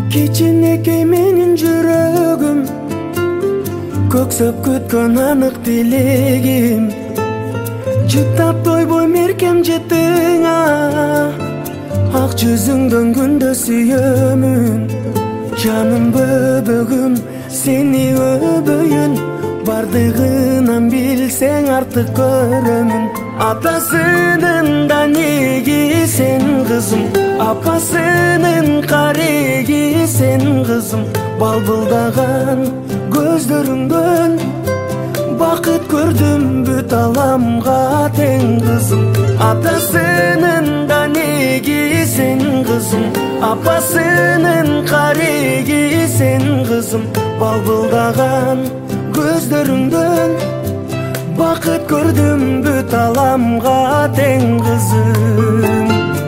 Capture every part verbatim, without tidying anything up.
Кичинекей менин жүрөгүм, көксөп күткөн анык тилегим. Жыттап тойбой меркем жеттиңа, ак жүзүңдөн күндө сүйөмүн. Жаным бөбөгүм, сени өбөйүн, бардыгынан билсең артык көрөмүн. Атасынын данеги сен кызым, апасынын кареги сен кызым. Балбылдаган көздөрүңдөн бакыт көрдүм, бүт аламга тең кызым. Атасынын данеги сен кызым, апасынын кареги сен кызым. Балбылдаган көздөрүңдөн бакыт көрдүм, бүт аламга тең кызым.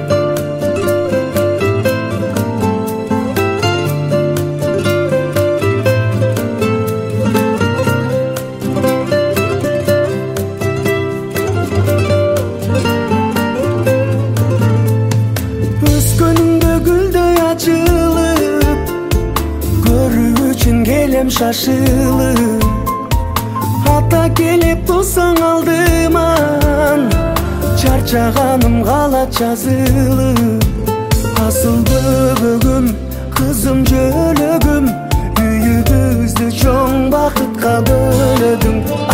Өскөнүңдө гүлдөй ачылып, көрүү үчүн келем шашылып. Ата келип турсаң алдыман, чарчаганым калат жазылып. Асыл бөбөгүм, кызым жөлөгүм, үйүбүздү чоң бакытка бөлөдүң.